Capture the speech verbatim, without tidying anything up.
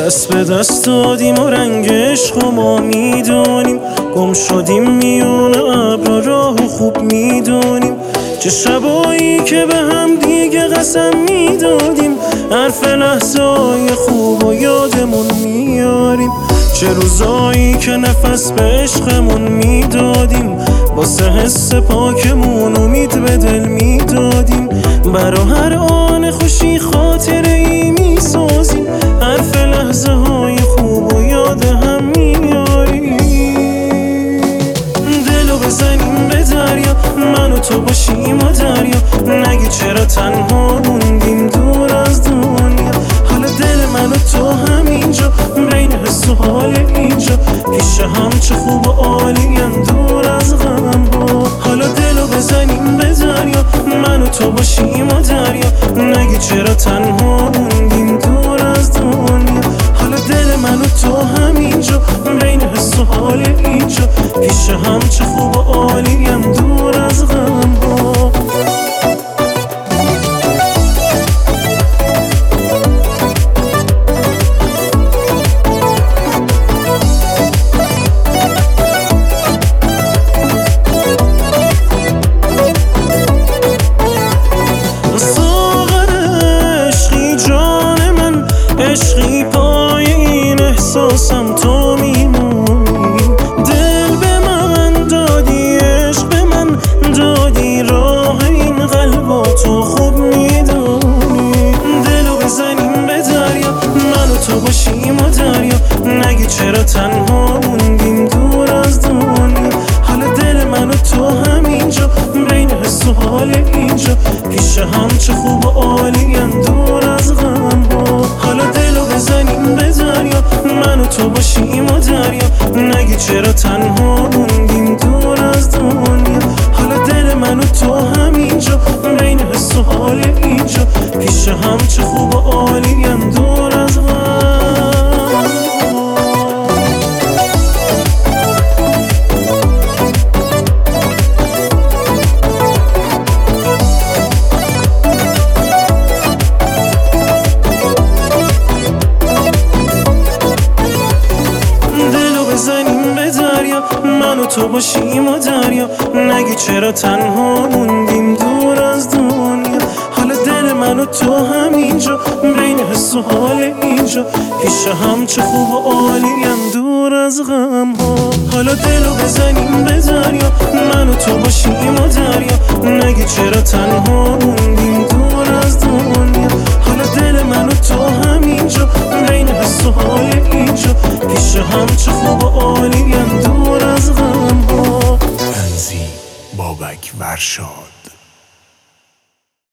دست به دست دادیم و رنگ عشق و ما میدونیم، گم شدیم میون ابر راه و خوب میدونیم. چه شبایی که به هم دیگه قسم میدادیم، حرف لحظه های خوب و یادمون میاریم. چه روزایی که نفس به عشقمون میدادیم، واسه حس پاکمون امید به دل میدادیم. برا هر آن خوشی خاطره ای میسازیم، حرف لحظه های خوب و یاد هم میاریم. دلو بزنیم به دریا، من و تو باشیم و دریا، نگی چرا تنها موندیم دور از دنیا. حالا دل من و تو همینجا، بین حس و حال اینجا، پیش هم چه خوب و عالیم دور از غم ها. حالا دلو بزنیم به دریا، من و تو باشیم و دریا، نگی چرا تنها موندیم دور از دنیا. حالا دل من و تو همینجا، بین حس و حال اینجا، پیش هم چه خوب و عالیم دور از غم ها. عشقی پای این احساسم تو میمونی، دل به من دادی، عشق به من دادی، راه این قلبا تو خوب میدونی. دلو بزنیم به دریا، من و تو باشیم و دریا، نگی چرا تنها موندیم دور از دنیا. حالا دل من و تو همینجا، بین حس و حال اینجا، پیش هم چه خوب و عالیم دور از غم ها. حالا دلو بزنیم به دریا، من و تو باشیم و دریا، نگی چرا تنها موندیم دور از دنیا. حالا دل من و تو همینجا، بین حس و حال اینجا، پیش هم چه خوب و عالیم دور از غم. بزنیم به دریا، من و تو باشیم و دریا، نگی چرا تنها موندیم دور از دنیا. حالا دل من و تو همینجا، بین حس و حال اینجا، پیش هم چه خوب و عالیم دور از غم ها. حالا دلو بزنیم به دریا، من و تو باشیم و دریا، نگی چرا تنها موندیم دور از دنیا. حالا دل من و تو همینجا، بین حس و حال اینجا، پیش هم چه خوب و عالیم دور از غم ها. تنظیم بابک ورشاد.